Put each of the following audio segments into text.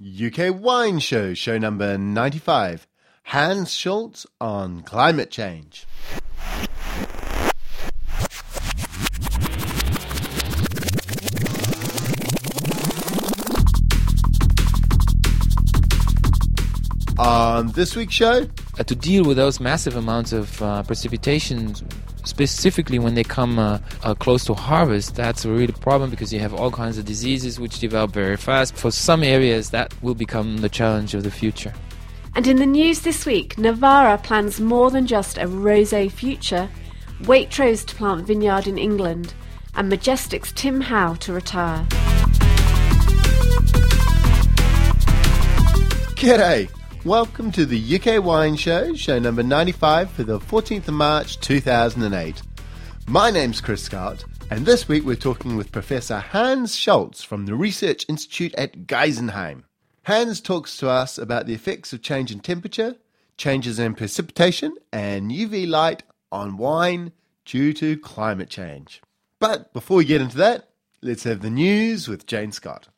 UK Wine Show, show number 95. Hans Schultz on climate change. On this week's show, to deal with those massive amounts of precipitation, specifically when they come close to harvest, that's a real problem because you have all kinds of diseases which develop very fast. For some areas, that will become the challenge of the future. And in the news this week, Navarra plans more than just a rosé future, Waitrose to plant vineyard in England, and Majestic's Tim Howe to retire. G'day! Welcome to the UK Wine Show, show number 95 for the 14th of March 2008. My name's Chris Scott, and this week we're talking with Professor Hans Schultz from the Research Institute at Geisenheim. Hans talks to us about the effects of change in temperature, changes in precipitation, and UV light on wine due to climate change. But before we get into that, let's have the news with Jane Scott.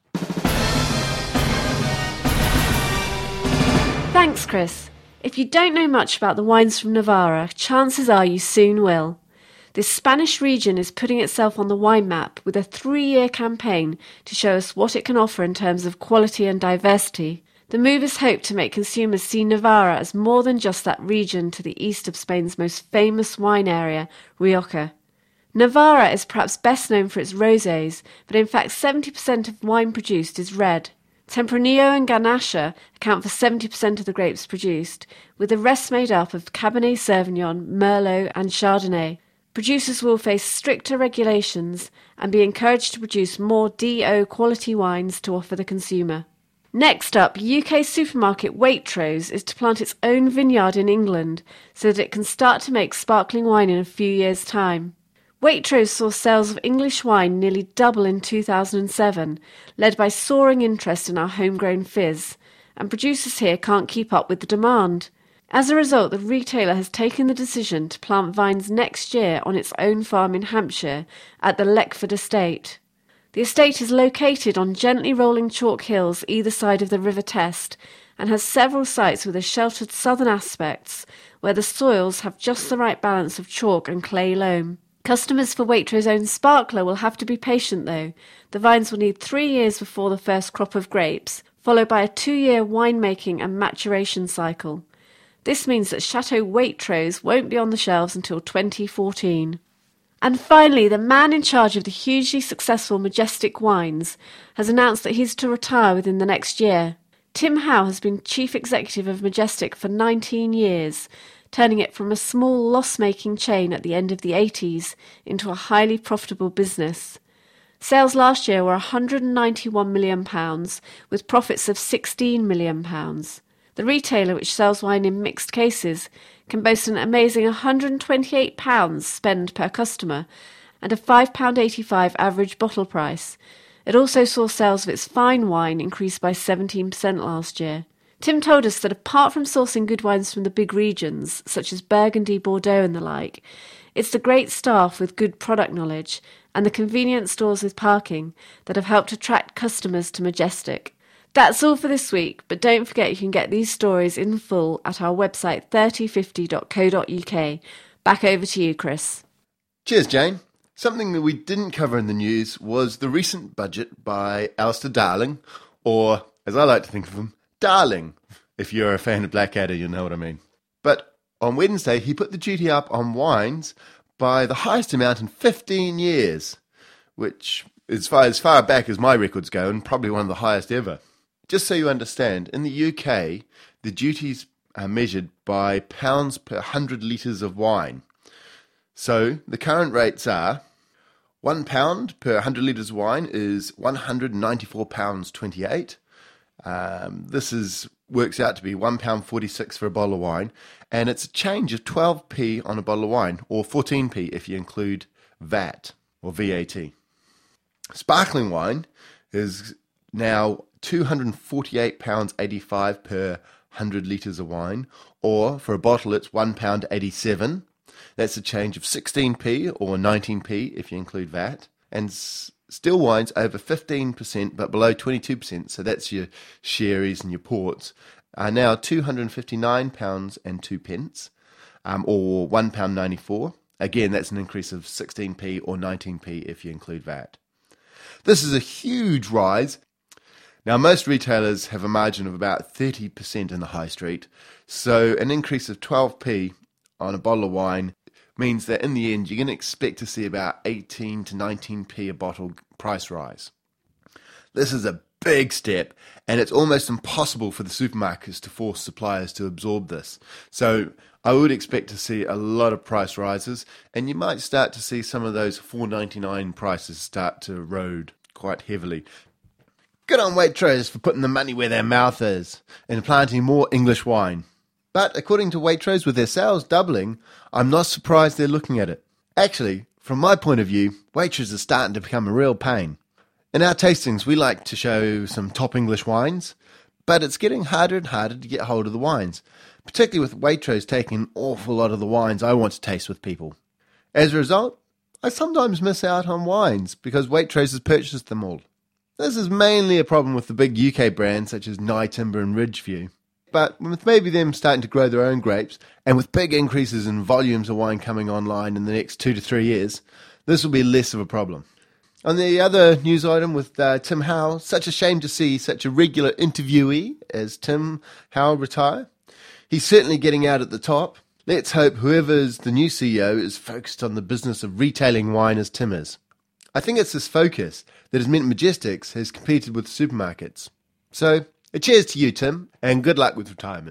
Thanks, Chris. If you don't know much about the wines from Navarra, chances are you soon will. This Spanish region is putting itself on the wine map with a 3-year campaign to show us what it can offer in terms of quality and diversity. The movers hope to make consumers see Navarra as more than just that region to the east of Spain's most famous wine area, Rioja. Navarra is perhaps best known for its rosés, but in fact 70% of wine produced is red. Tempranillo and Garnacha account for 70% of the grapes produced, with the rest made up of Cabernet Sauvignon, Merlot and Chardonnay. Producers will face stricter regulations and be encouraged to produce more DO quality wines to offer the consumer. Next up, UK supermarket Waitrose is to plant its own vineyard in England so that it can start to make sparkling wine in a few years' time. Waitrose saw sales of English wine nearly double in 2007, led by soaring interest in our homegrown fizz, and producers here can't keep up with the demand. As a result, the retailer has taken the decision to plant vines next year on its own farm in Hampshire at the Leckford Estate. The estate is located on gently rolling chalk hills either side of the River Test and has several sites with a sheltered southern aspects where the soils have just the right balance of chalk and clay loam. Customers for Waitrose's own Sparkler will have to be patient though. The vines will need 3 years before the first crop of grapes, followed by a 2-year winemaking and maturation cycle. This means that Chateau Waitrose won't be on the shelves until 2014. And finally, the man in charge of the hugely successful Majestic Wines has announced that he's to retire within the next year. Tim Howe has been chief executive of Majestic for 19 years, turning it from a small loss-making chain at the end of the 80s into a highly profitable business. Sales last year were £191 million, with profits of £16 million. The retailer, which sells wine in mixed cases, can boast an amazing £128 spend per customer and a £5.85 average bottle price. It also saw sales of its fine wine increase by 17% last year. Tim told us that apart from sourcing good wines from the big regions, such as Burgundy, Bordeaux and the like, it's the great staff with good product knowledge and the convenient stores with parking that have helped attract customers to Majestic. That's all for this week, but don't forget you can get these stories in full at our website 3050.co.uk. Back over to you, Chris. Cheers, Jane. Something that we didn't cover in the news was the recent budget by Alistair Darling, or, as I like to think of him, Darling. If you're a fan of Blackadder, you'll know what I mean. But on Wednesday, he put the duty up on wines by the highest amount in 15 years, which is as far back as my records go, and probably one of the highest ever. Just so you understand, in the UK, the duties are measured by pounds per 100 litres of wine. So the current rates are £1 per 100 litres of wine is £194.28. This works out to be £1.46 for a bottle of wine, and it's a change of 12p on a bottle of wine, or 14p if you include VAT or VAT. Sparkling wine is now £248.85 per 100 litres of wine, or for a bottle it's £1.87. That's a change of 16p or 19p if you include VAT. And Still wines over 15% but below 22%, so that's your sherries and your ports, are now £259 and 2 pence, or £1.94. Again, that's an increase of 16p or 19p if you include VAT. This is a huge rise. Now, most retailers have a margin of about 30% in the high street, so an increase of 12p on a bottle of wine means that in the end you're going to expect to see about 18 to 19p a bottle price rise. This is a big step, and it's almost impossible for the supermarkets to force suppliers to absorb this. So I would expect to see a lot of price rises, and you might start to see some of those $4.99 prices start to erode quite heavily. Good on Waitrose for putting the money where their mouth is and planting more English wine. But according to Waitrose, with their sales doubling, I'm not surprised they're looking at it. Actually, from my point of view, Waitrose is starting to become a real pain. In our tastings, we like to show some top English wines, but it's getting harder and harder to get hold of the wines, particularly with Waitrose taking an awful lot of the wines I want to taste with people. As a result, I sometimes miss out on wines because Waitrose has purchased them all. This is mainly a problem with the big UK brands such as Nye Timber and Ridgeview. But with maybe them starting to grow their own grapes, and with big increases in volumes of wine coming online in the next 2 to 3 years, this will be less of a problem. On the other news item with Tim Howell, such a shame to see such a regular interviewee as Tim Howell retire. He's certainly getting out at the top. Let's hope whoever's the new CEO is focused on the business of retailing wine as Tim is. I think it's this focus that has meant Majestics has competed with supermarkets. So, a cheers to you, Tim, and good luck with retirement.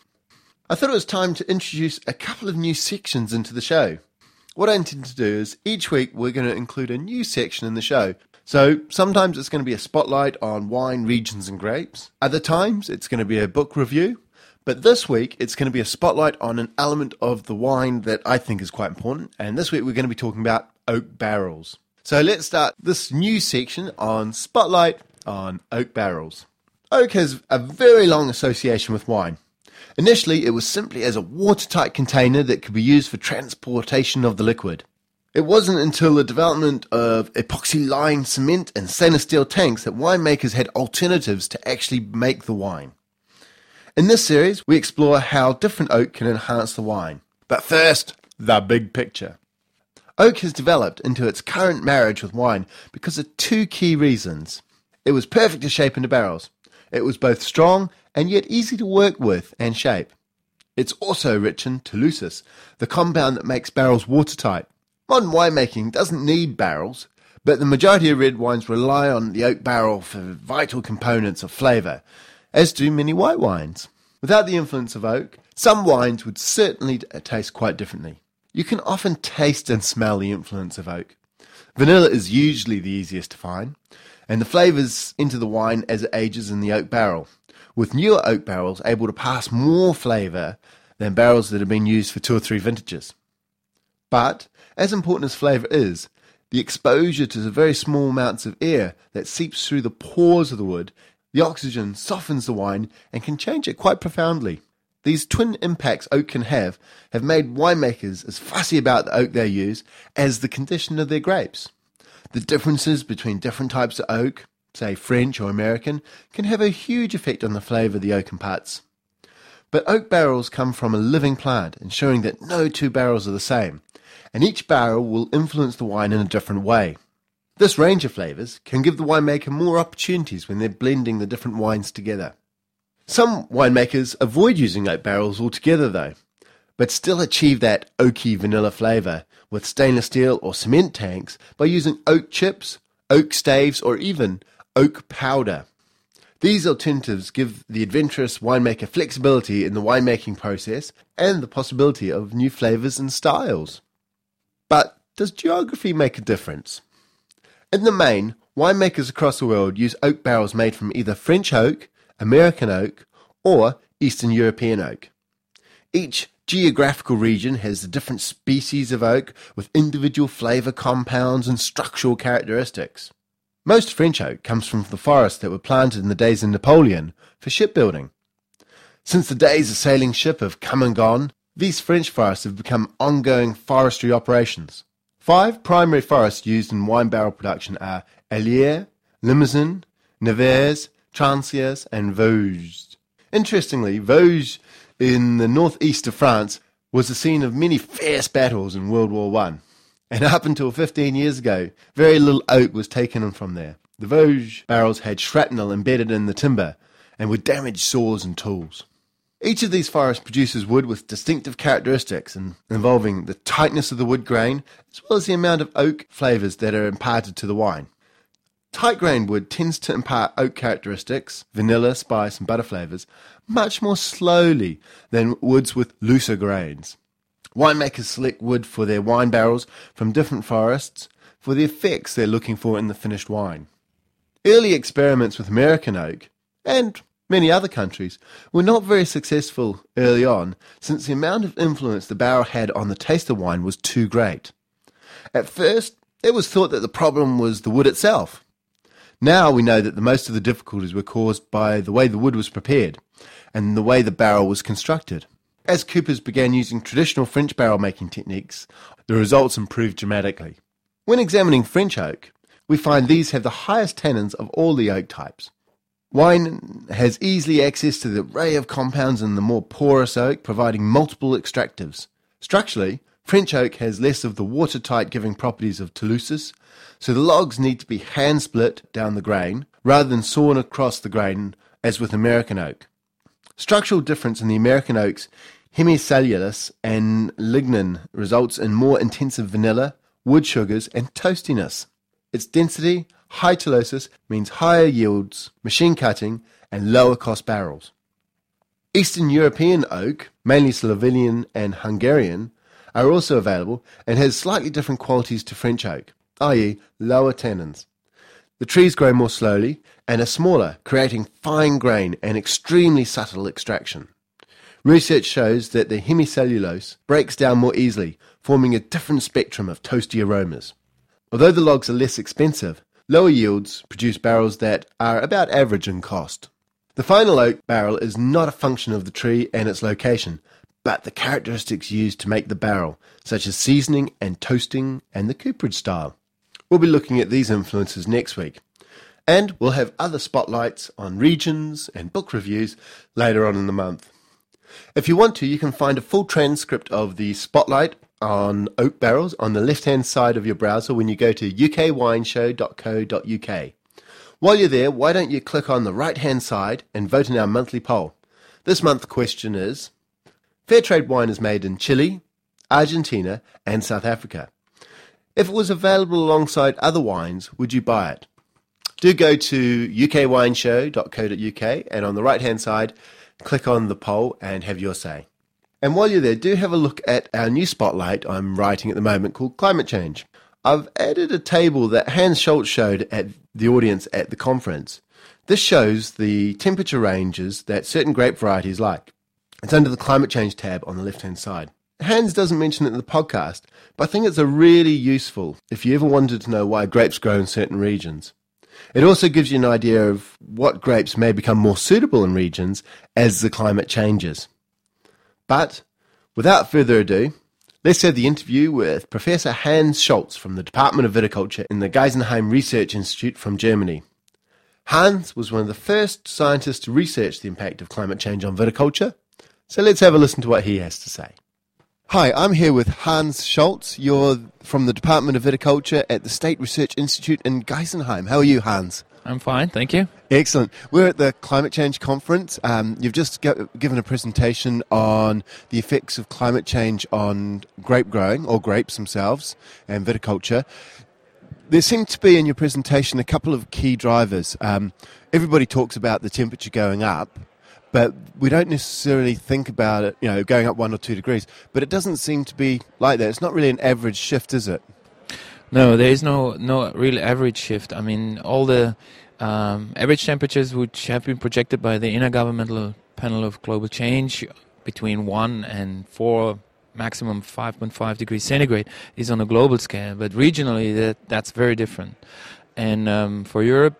I thought it was time to introduce a couple of new sections into the show. What I intend to do is each week we're going to include a new section in the show. So sometimes it's going to be a spotlight on wine, regions and grapes. Other times it's going to be a book review. But this week it's going to be a spotlight on an element of the wine that I think is quite important. And this week we're going to be talking about oak barrels. So let's start this new section on Spotlight on Oak Barrels. Oak has a very long association with wine. Initially, it was simply as a watertight container that could be used for transportation of the liquid. It wasn't until the development of epoxy-lined cement and stainless steel tanks that winemakers had alternatives to actually make the wine. In this series, we explore how different oak can enhance the wine. But first, the big picture. Oak has developed into its current marriage with wine because of two key reasons. It was perfect to shape into barrels. It was both strong and yet easy to work with and shape. It's also rich in Tolucis, the compound that makes barrels watertight. Modern winemaking doesn't need barrels, but the majority of red wines rely on the oak barrel for vital components of flavour, as do many white wines. Without the influence of oak, some wines would certainly taste quite differently. You can often taste and smell the influence of oak. Vanilla is usually the easiest to find, and the flavours into the wine as it ages in the oak barrel, with newer oak barrels able to pass more flavour than barrels that have been used for 2 or 3 vintages. But, as important as flavour is, the exposure to the very small amounts of air that seeps through the pores of the wood, the oxygen softens the wine and can change it quite profoundly. These twin impacts oak can have made winemakers as fussy about the oak they use as the condition of their grapes. The differences between different types of oak, say French or American, can have a huge effect on the flavour the oak imparts. But oak barrels come from a living plant, ensuring that no 2 barrels are the same, and each barrel will influence the wine in a different way. This range of flavours can give the winemaker more opportunities when they're blending the different wines together. Some winemakers avoid using oak barrels altogether though, but still achieve that oaky vanilla flavour with stainless steel or cement tanks by using oak chips, oak staves or even oak powder. These alternatives give the adventurous winemaker flexibility in the winemaking process and the possibility of new flavours and styles. But does geography make a difference? In the main, winemakers across the world use oak barrels made from either French oak, American oak, or Eastern European oak. Each geographical region has a different species of oak with individual flavour compounds and structural characteristics. Most French oak comes from the forests that were planted in the days of Napoleon for shipbuilding. Since the days of sailing ship have come and gone, these French forests have become ongoing forestry operations. 5 primary forests used in wine barrel production are Allier, Limousin, Nevers, Transiers, and Vosges. Interestingly, Vosges in the northeast of France was the scene of many fierce battles in World War I. And up until 15 years ago, very little oak was taken from there. The Vosges barrels had shrapnel embedded in the timber and would damage saws and tools. Each of these forests produces wood with distinctive characteristics involving the tightness of the wood grain as well as the amount of oak flavours that are imparted to the wine. Tight-grained wood tends to impart oak characteristics, vanilla, spice and butter flavours, much more slowly than woods with looser grains. Winemakers select wood for their wine barrels from different forests for the effects they're looking for in the finished wine. Early experiments with American oak, and many other countries, were not very successful early on since the amount of influence the barrel had on the taste of wine was too great. At first, it was thought that the problem was the wood itself. Now we know that the most of the difficulties were caused by the way the wood was prepared and the way the barrel was constructed. As coopers began using traditional French barrel making techniques, the results improved dramatically. When examining French oak, we find these have the highest tannins of all the oak types. Wine has easily access to the array of compounds in the more porous oak, providing multiple extractives. Structurally, French oak has less of the watertight giving properties of Toulouse, so the logs need to be hand-split down the grain rather than sawn across the grain as with American oak. Structural difference in the American oak's hemicellulose and lignin results in more intensive vanilla, wood sugars and toastiness. Its density, high Toulouse, means higher yields, machine cutting and lower cost barrels. Eastern European oak, mainly Slovenian and Hungarian, are also available and has slightly different qualities to French oak, i.e. lower tannins. The trees grow more slowly and are smaller, creating fine grain and extremely subtle extraction. Research shows that the hemicellulose breaks down more easily, forming a different spectrum of toasty aromas. Although the logs are less expensive, lower yields produce barrels that are about average in cost. The final oak barrel is not a function of the tree and its location, but the characteristics used to make the barrel, such as seasoning and toasting and the cooperage style. We'll be looking at these influences next week. And we'll have other spotlights on regions and book reviews later on in the month. If you want to, you can find a full transcript of the spotlight on oak barrels on the left-hand side of your browser when you go to ukwineshow.co.uk. While you're there, why don't you click on the right-hand side and vote in our monthly poll. This month's question is, Fairtrade wine is made in Chile, Argentina and South Africa. If it was available alongside other wines, would you buy it? Do go to ukwineshow.co.uk and on the right-hand side, click on the poll and have your say. And while you're there, do have a look at our new spotlight I'm writing at the moment called Climate Change. I've added a table that Hans Schultz showed at the audience at the conference. This shows the temperature ranges that certain grape varieties like. It's under the Climate Change tab on the left-hand side. Hans doesn't mention it in the podcast, but I think it's a really useful if you ever wanted to know why grapes grow in certain regions. It also gives you an idea of what grapes may become more suitable in regions as the climate changes. But without further ado, let's have the interview with Professor Hans Schultz from the Department of Viticulture in the Geisenheim Research Institute from Germany. Hans was one of the first scientists to research the impact of climate change on viticulture, so let's have a listen to what he has to say. Hi, I'm here with Hans Schultz. You're from the Department of Viticulture at the State Research Institute in Geisenheim. How are you, Hans? I'm fine, thank you. Excellent. We're at the Climate Change Conference. You've just given a presentation on the effects of climate change on grape growing, or grapes themselves, and viticulture. There seemed to be in your presentation a couple of key drivers. Everybody talks about the temperature going up, but we don't necessarily think about it, going up 1 or 2 degrees. But it doesn't seem to be like that. It's not really an average shift, is it? No, there is no real average shift. I mean, all the average temperatures which have been projected by the Intergovernmental Panel of Global Change between 1 and 4, maximum 5.5 degrees centigrade is on a global scale. But regionally, that's very different. And for Europe,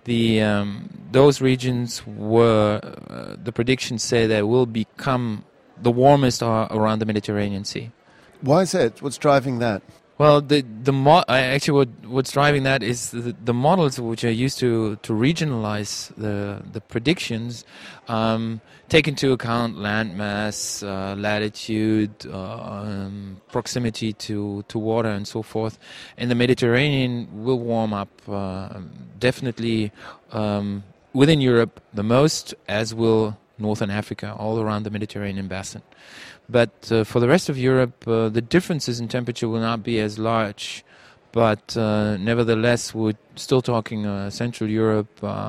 those regions were the predictions say they will become the warmest are around the Mediterranean Sea. Why is that? What's driving that? Well, actually what's driving that is the models which are used to regionalize the predictions take into account landmass, latitude, proximity to water, and so forth. And the Mediterranean will warm up definitely within Europe the most, as will Northern Africa, all around the Mediterranean basin. But for the rest of Europe, the differences in temperature will not be as large. But nevertheless, we're still talking Central Europe,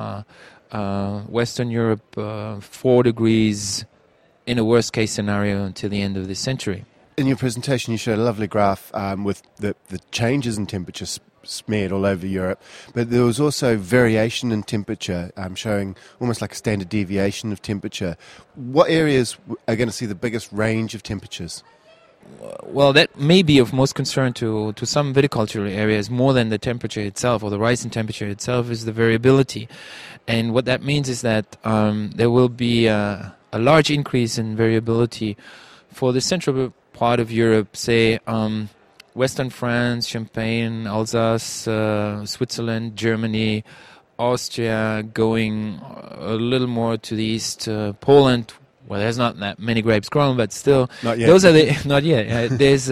Western Europe, 4 degrees in a worst-case scenario until the end of this century. In your presentation, you showed a lovely graph with the changes in temperature smeared all over Europe, but there was also variation in temperature, showing almost like a standard deviation of temperature. What areas are going to see the biggest range of temperatures? Well, that may be of most concern to some viticultural areas more than the temperature itself, or the rise in temperature itself, is the variability. And what that means is that there will be a large increase in variability for the central part of Europe, say Western France, Champagne, Alsace, Switzerland, Germany, Austria, going a little more to the east, Poland. Well, there's not that many grapes grown, but still, not yet. Those are the not yet. There's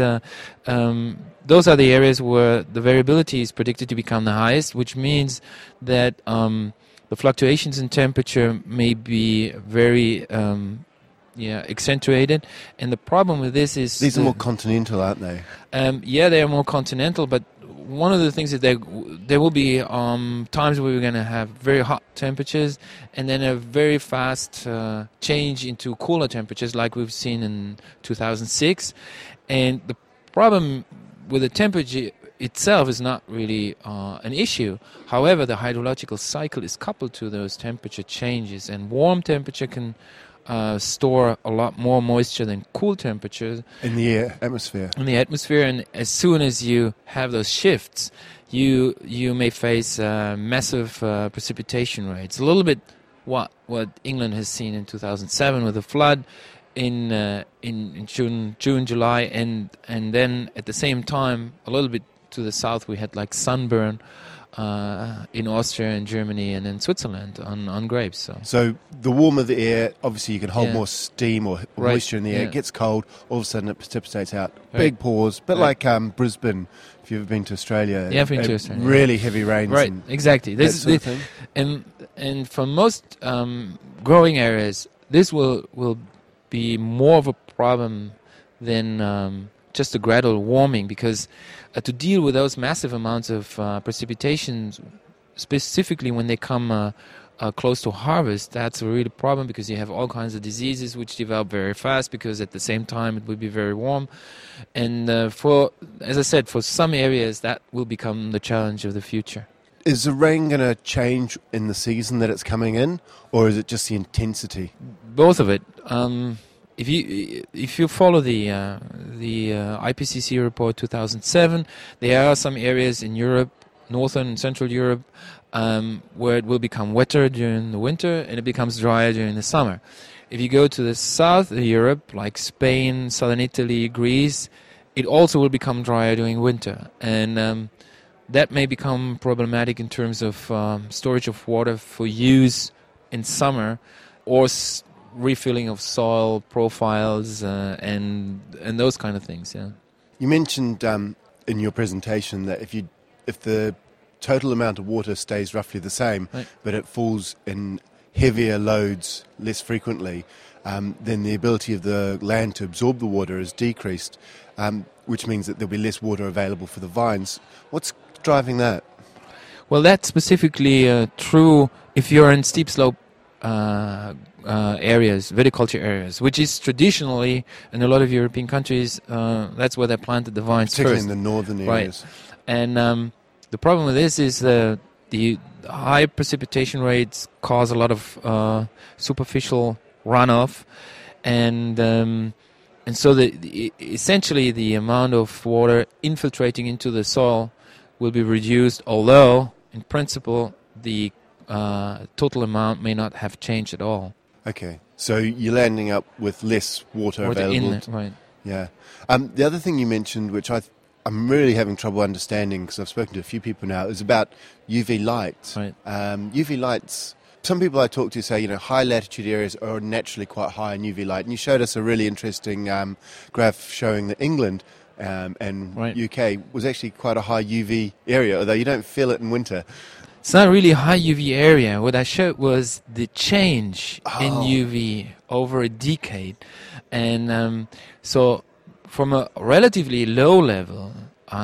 those are the areas where the variability is predicted to become the highest, which means that the fluctuations in temperature may be very accentuated. And the problem with this is these are more continental, aren't they? They are more continental, but one of the things is that there will be times where we're going to have very hot temperatures and then a very fast change into cooler temperatures like we've seen in 2006. And the problem with the temperature itself is not really an issue. However, the hydrological cycle is coupled to those temperature changes, and warm temperature can store a lot more moisture than cool temperatures in the atmosphere. And as soon as you have those shifts, you may face massive precipitation rates. A little bit what England has seen in 2007 with the flood in June, July, and then at the same time, a little bit to the south, we had like sunburn in Austria and Germany and in Switzerland on grapes. So the warmer the air, obviously you can hold more steam or moisture in the air. It gets cold, all of a sudden it precipitates out. Big pores, bit like Brisbane, if you've ever been to Australia. Yeah, I've been to Australia. Really heavy rains. Right, exactly. This sort of thing. And for most growing areas, this will be more of a problem than just a gradual warming, because to deal with those massive amounts of precipitation, specifically when they come close to harvest, that's a real problem, because you have all kinds of diseases which develop very fast, because at the same time it will be very warm. And as I said, for some areas that will become the challenge of the future. Is the rain going to change in the season that it's coming in, or is it just the intensity? Both of it. If you follow the IPCC report 2007, there are some areas in Europe, Northern and Central Europe, where it will become wetter during the winter and it becomes drier during the summer. If you go to the south of Europe, like Spain, southern Italy, Greece, it also will become drier during winter. And that may become problematic in terms of storage of water for use in summer, or refilling of soil profiles and those kind of things. Yeah. You mentioned in your presentation that if the total amount of water stays roughly the same, right, but it falls in heavier loads less frequently, then the ability of the land to absorb the water is decreased, which means that there'll be less water available for the vines. What's driving that? Well, that's specifically true if you're in steep slope areas, viticulture areas, which is traditionally in a lot of European countries, that's where they planted the vines particularly first. In the northern areas. Right. And the problem with this is the high precipitation rates cause a lot of superficial runoff, and so essentially the amount of water infiltrating into the soil will be reduced, although in principle the total amount may not have changed at all. Okay, so you're landing up with less water available. Right. Yeah. The other thing you mentioned, which I I'm really having trouble understanding, because I've spoken to a few people now, is about UV light. Right. UV lights, some people I talk to say, high latitude areas are naturally quite high in UV light. And you showed us a really interesting graph showing that England and Right. UK was actually quite a high UV area, although you don't feel it in winter. It's not really a high UV area. What I showed was the change in UV over a decade. And so from a relatively low level,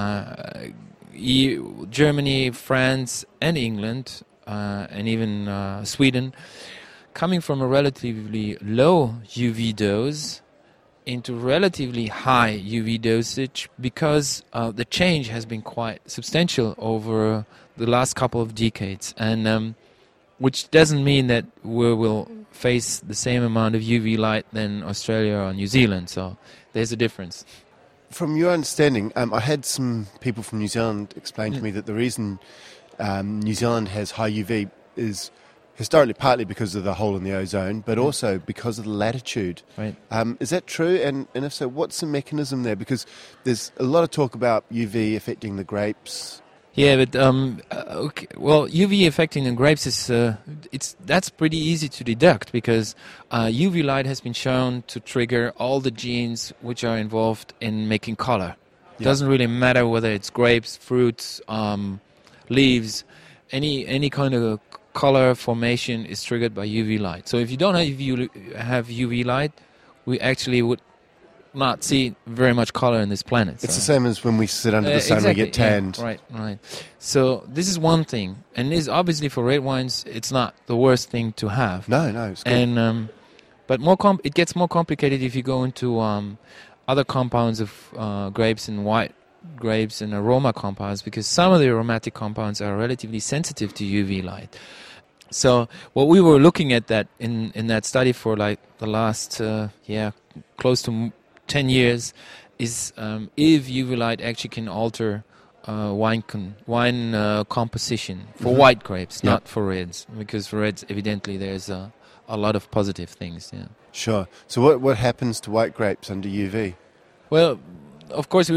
Germany, France, and England, and even Sweden, coming from a relatively low UV dose into relatively high UV dosage, because the change has been quite substantial over the last couple of decades, and which doesn't mean that we will face the same amount of UV light than Australia or New Zealand. So there's a difference. From your understanding, I had some people from New Zealand explain to me that the reason New Zealand has high UV is historically partly because of the hole in the ozone, but also because of the latitude. Right. Is that true? And if so, what's the mechanism there? Because there's a lot of talk about UV affecting the grapes. Yeah, but okay. Well, UV affecting the grapes is that's pretty easy to deduct, because UV light has been shown to trigger all the genes which are involved in making color. It doesn't really matter whether it's grapes, fruits, leaves, any kind of color formation is triggered by UV light. So if you don't have UV light, we actually would not see very much color in this planet. It's the same as when we sit under the sun, exactly, we get tanned. Yeah, right. So this is one thing, and this obviously for red wines, it's not the worst thing to have. No, it's good. And but it gets more complicated if you go into other compounds of grapes and white grapes and aroma compounds, because some of the aromatic compounds are relatively sensitive to UV light. So what we were looking at that in that study for like the last close to 10 years is if UV light actually can alter wine composition for white grapes, not for reds, because for reds evidently there's a lot of positive things. Yeah. Sure. So what happens to white grapes under UV? Well, of course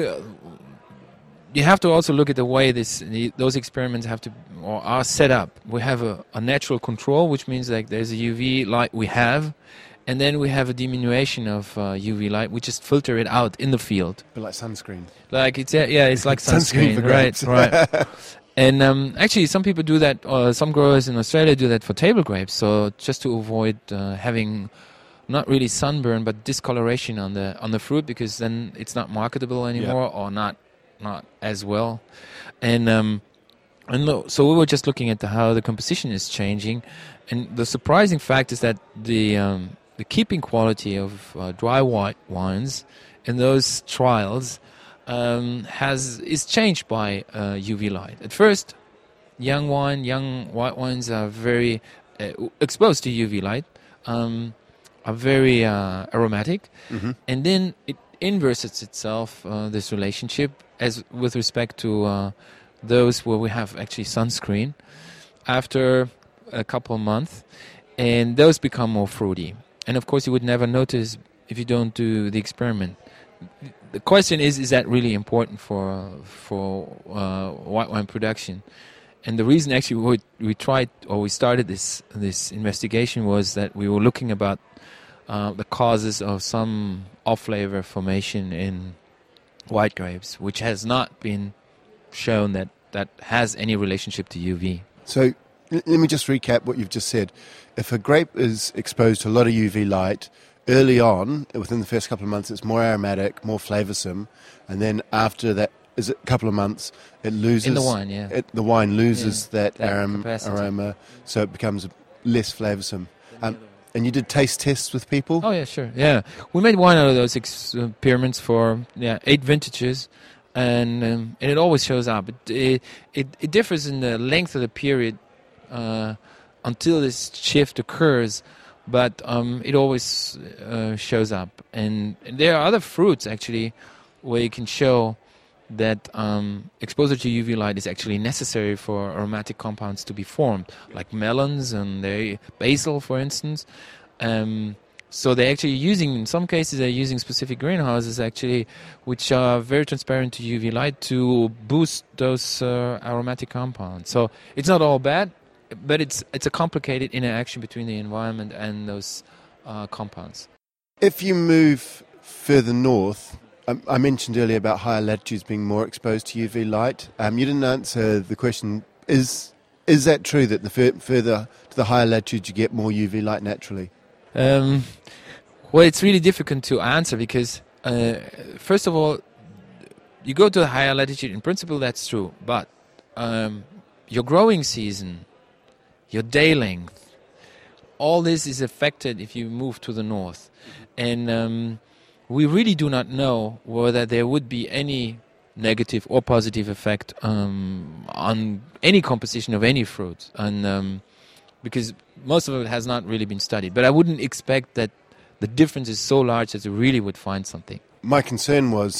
you have to also look at the way those experiments are set up. We have a natural control, which means like there's a UV light we have, and then we have a diminution of UV light. We just filter it out in the field. But like sunscreen. Like it's like sunscreen, for grapes. right. And actually, some people do that. Some growers in Australia do that for table grapes. So just to avoid having not really sunburn, but discoloration on the fruit, because then it's not marketable anymore, or not as well. And so we were just looking at how the composition is changing, and the surprising fact is that the keeping quality of dry white wines in those trials is changed by UV light. At first, young white wines are very exposed to UV light, are very aromatic, and then it inverses itself, this relationship, as with respect to those where we have actually sunscreen after a couple of months, and those become more fruity. And of course you would never notice if you don't do the experiment. The question is that really important for white wine production? And the reason actually we started this investigation was that we were looking about the causes of some off-flavor formation in white grapes, which has not been shown that has any relationship to UV. So let me just recap what you've just said. If a grape is exposed to a lot of UV light, early on, within the first couple of months, it's more aromatic, more flavoursome, and then after that, is it a couple of months, it loses... In the wine, the wine loses that capacity. aroma, so it becomes less flavoursome. And you did taste tests with people? Oh, yeah, sure. Yeah. We made one out of those experiments for 8 vintages, and it always shows up. It differs in the length of the period until this shift occurs, but it always shows up. And there are other fruits, actually, where you can show that exposure to UV light is actually necessary for aromatic compounds to be formed, like melons and basil, for instance. So they're actually using, in some cases, they're using specific greenhouses actually, which are very transparent to UV light to boost those aromatic compounds. So it's not all bad, but it's a complicated interaction between the environment and those compounds. If you move further north, I mentioned earlier about higher latitudes being more exposed to UV light. You didn't answer the question, is that true that the further to the higher latitudes you get more UV light naturally? Well, it's really difficult to answer because, first of all, you go to a higher latitude. In principle, that's true. But your growing season, your day length, all this is affected if you move to the north. And we really do not know whether there would be any negative or positive effect on any composition of any fruit. And because most of it has not really been studied. But I wouldn't expect that the difference is so large that you really would find something. My concern was,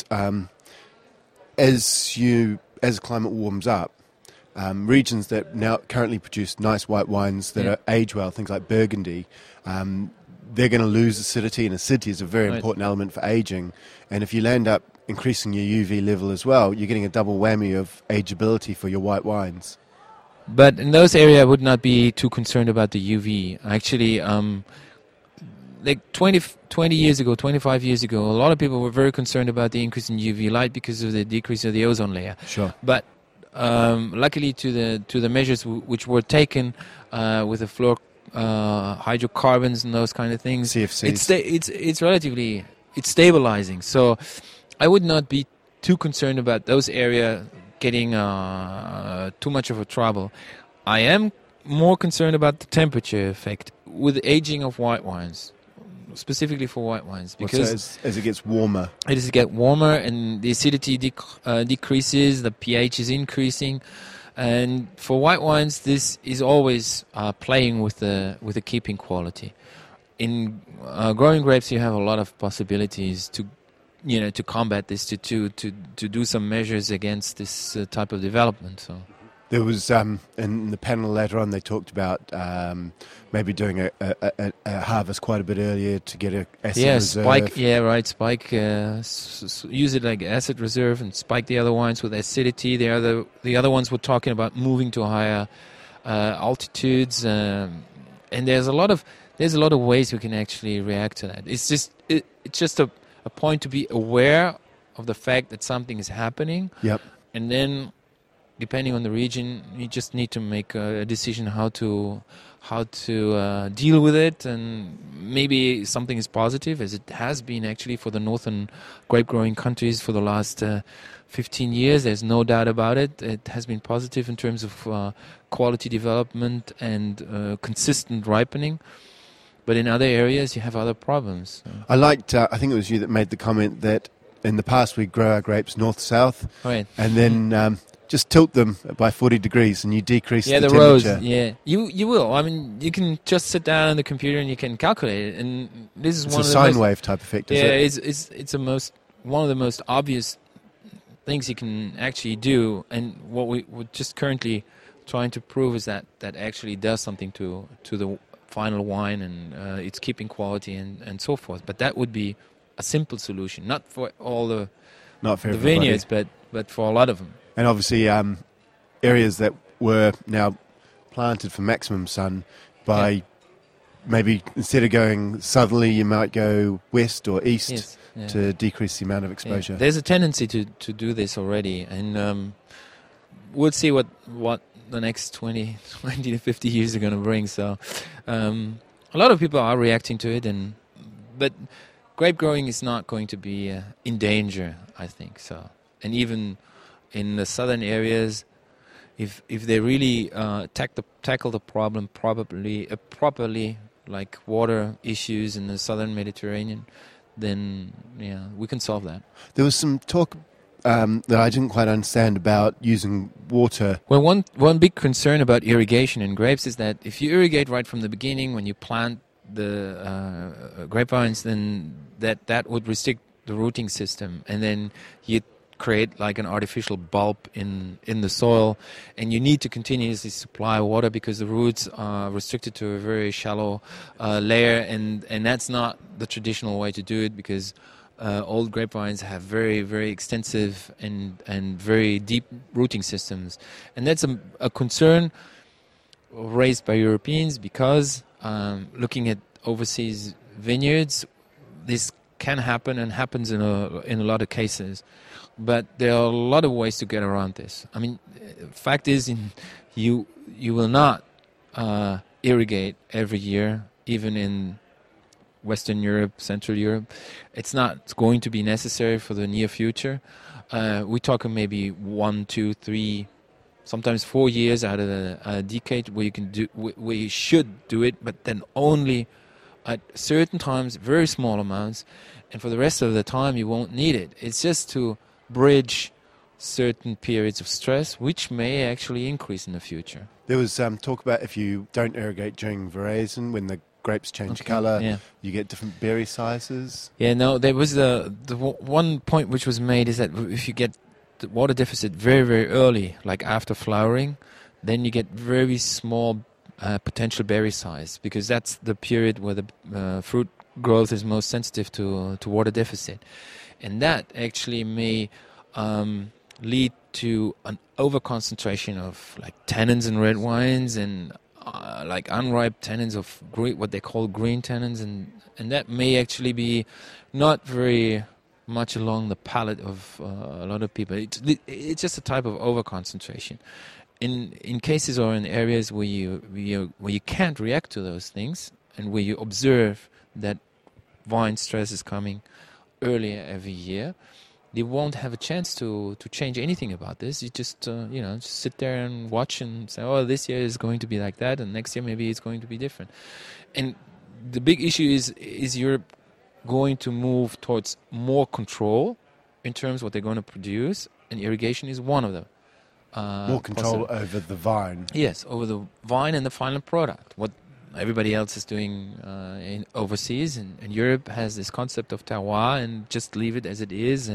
as the climate warms up, regions that now currently produce nice white wines that are age well, things like Burgundy, they're going to lose acidity, and acidity is a very important element for aging. And if you land up increasing your UV level as well, you're getting a double whammy of ageability for your white wines. But in those areas, I would not be too concerned about the UV. Actually, like 20 years ago, 25 years ago, a lot of people were very concerned about the increase in UV light because of the decrease of the ozone layer. Sure. But luckily, to the measures which were taken with the fluor hydrocarbons and those kind of things, CFCs, it's relatively stabilizing. So I would not be too concerned about those areas getting too much of a trouble. I am more concerned about the temperature effect with the aging of white wines, specifically for white wines, because as it gets warmer, and the acidity decreases, the pH is increasing, and for white wines, this is always playing with the keeping quality. In growing grapes, you have a lot of possibilities to combat this, to do some measures against this type of development. So there was in the panel later on, they talked about maybe doing a harvest quite a bit earlier to get a acid reserve. Spike. Use it like acid reserve and spike the other wines with acidity. The other ones were talking about moving to higher altitudes, and there's a lot of ways we can actually react to that. It's just a point to be aware of the fact that something is happening. Yep. And then, depending on the region, you just need to make a decision how to deal with it. And maybe something is positive, as it has been actually for the northern grape-growing countries for the last 15 years. There's no doubt about it. It has been positive in terms of quality development and consistent ripening. But in other areas, you have other problems. I liked, I think it was you that made the comment that in the past we grow our grapes north-south, right, and then just tilt them by 40 degrees and you decrease the temperature. Rows, you will. I mean, you can just sit down on the computer and you can calculate it. And this is it's one a of the sine wave type effect, is it? It's one of the most obvious things you can actually do. And what we're just currently trying to prove is that actually does something to the final wine and its keeping quality and so forth. But that would be a simple solution, not for all the vineyards, but for a lot of them. And obviously areas that were now planted for maximum sun, by maybe instead of going southerly, you might go west or east to decrease the amount of exposure. Yeah. There's a tendency to do this already, and we'll see what the next 20 to 50 years are going to bring. So a lot of people are reacting to it, but grape growing is not going to be in danger, I think. So, and even in the southern areas, if they really tackle the problem properly, like water issues in the southern Mediterranean, then we can solve that. There was some talk that I didn't quite understand about using water. Well, one big concern about irrigation in grapes is that if you irrigate right from the beginning when you plant the grapevines, then that would restrict the rooting system, and then you create like an artificial bulb in the soil, and you need to continuously supply water because the roots are restricted to a very shallow layer, and that's not the traditional way to do it, because old grapevines have very, very extensive and very deep rooting systems, and that's a concern raised by Europeans because looking at overseas vineyards, this can happen and happens in a lot of cases, but there are a lot of ways to get around this. I mean, fact is, you will not irrigate every year, even in Western Europe, Central Europe. It's not going to be necessary for the near future. We're talking maybe 1, 2, 3, sometimes 4 years out of a decade where you should do it, but then only at certain times, very small amounts, and for the rest of the time you won't need it. It's just to bridge certain periods of stress, which may actually increase in the future. There was talk about if you don't irrigate during veraison, when the grapes change colour, you get different berry sizes. Yeah, no, there was the one point which was made is that if you get the water deficit very, very early, like after flowering, then you get very small potential berry size, because that's the period where the fruit growth is most sensitive to water deficit, and that actually may lead to an overconcentration of like tannins in red wines and like unripe tannins of what they call green tannins, and that may actually be not very much along the palate of a lot of people. It's just a type of overconcentration. In cases or in areas where you can't react to those things, and where you observe that vine stress is coming earlier every year, you won't have a chance to change anything about this. You just just sit there and watch and say, oh, this year is going to be like that, and next year maybe it's going to be different. And the big issue is Europe going to move towards more control in terms of what they're going to produce, and irrigation is one of them. More control over the vine. Yes, over the vine and the final product. What everybody else is doing overseas, and Europe has this concept of terroir, and just leave it as it is,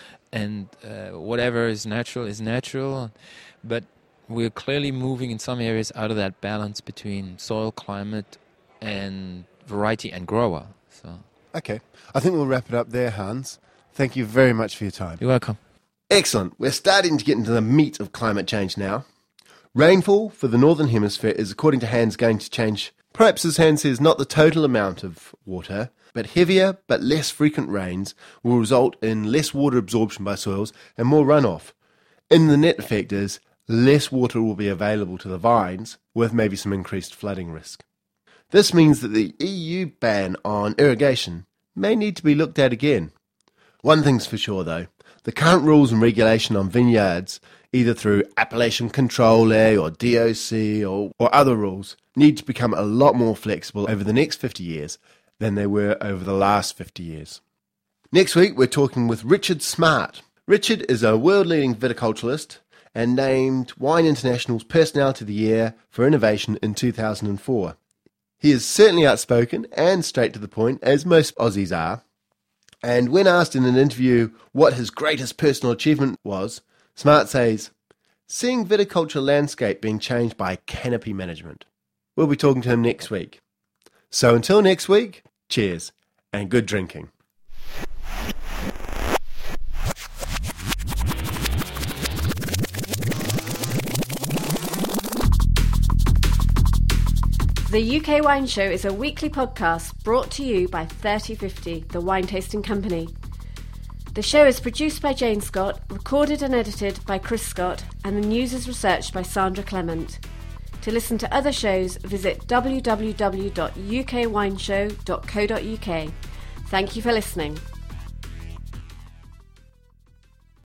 and whatever is natural is natural. But we're clearly moving in some areas out of that balance between soil, climate, and variety and grower. So. Okay, I think we'll wrap it up there, Hans. Thank you very much for your time. You're welcome. Excellent. We're starting to get into the meat of climate change now. Rainfall for the Northern Hemisphere is, according to Hans, going to change. Perhaps, as Hans says, not the total amount of water, but heavier but less frequent rains will result in less water absorption by soils and more runoff. And the net effect is less water will be available to the vines, with maybe some increased flooding risk. This means that the EU ban on irrigation may need to be looked at again. One thing's for sure, though. The current rules and regulation on vineyards, either through appellation control or DOC or other rules, need to become a lot more flexible over the next 50 years than they were over the last 50 years. Next week, we're talking with Richard Smart. Richard is a world-leading viticulturalist and named Wine International's Personality of the Year for Innovation in 2004. He is certainly outspoken and straight to the point, as most Aussies are. And when asked in an interview what his greatest personal achievement was, Smart says, seeing viticulture landscape being changed by canopy management. We'll be talking to him next week. So until next week, cheers and good drinking. The UK Wine Show is a weekly podcast brought to you by 3050, the wine tasting company. The show is produced by Jane Scott, recorded and edited by Chris Scott, and the news is researched by Sandra Clement. To listen to other shows, visit www.ukwineshow.co.uk. Thank you for listening.